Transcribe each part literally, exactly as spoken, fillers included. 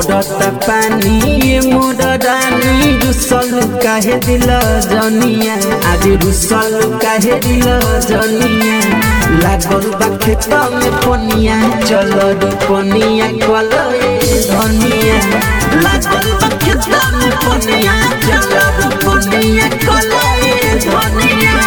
पड़ता पानी मोर रानी रुसल काहे दिल जनिया आज रुसल काहे दिल जनिया लागल बा खेत में पनिया चल रोपनिया कल धनिया लागल बा खेत में पनिया चल रोपनिया कल धनिया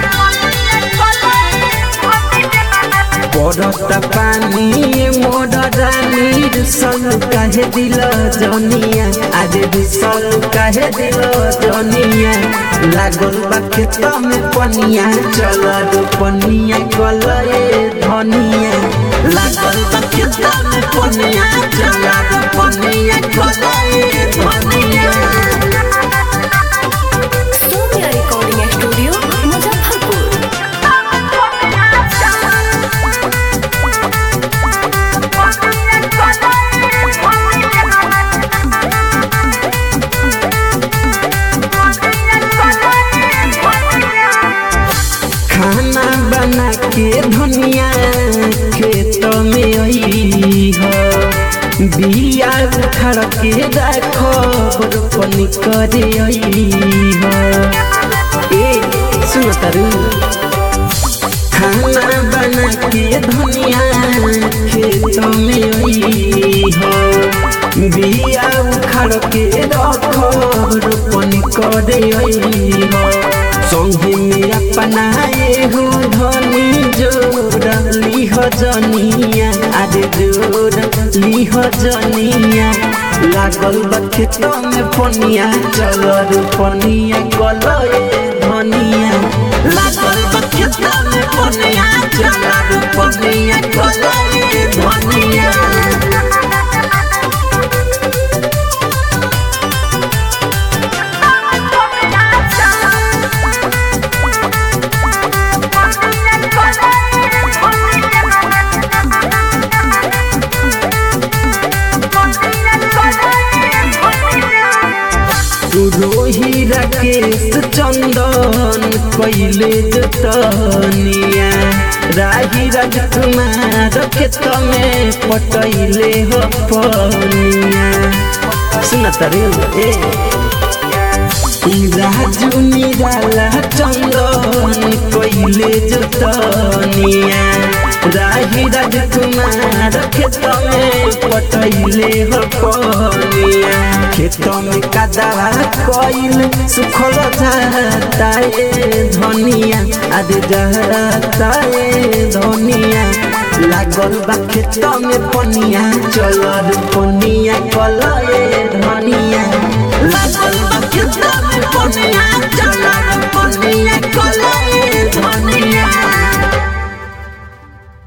पड़ता पानी मोर रानी रुसल काहे दिल जनिया आज रुसल काहे दिल जनिया लागल बा खेत में पनिया चल रोपनिया कल धनिया लागल बा खेत में पनिया चल रोपनिया कल धनिया। Sonia recording studio Muzaffarpur. खाना बना के धनिया खेत में आई हो बिया उखाड़ के रखो रोपनी करे आई हो ए सुन तारू खाना बना के धनिया खेत में आई हो बिया उखाड़ के रखो रोपनी करे आई हो संगे में अपनाए हो धनी जोड़ लीह जनिया आज जोड़ लीह जनिया लागल बा खेत में पनिया चल रोपनिया कल धनिया लागल बा खेत में पनिया चल रोपनिया कल धनिया। रोही राकेश चंदन कैले जतनिया राही राजकुमार खेत में पटैले हो पनिया सुन तारे ए राजू निराला चंदन कैले जतनिया राही राजकुमार खेत में पटैले हो पनिया खेत में कदवा कोइल सुखल जाता है धनिया आज जाता है धनिया लागल बा खेत में पनिया चल रोपनिया कल धनिया लागल बा खेत में पनिया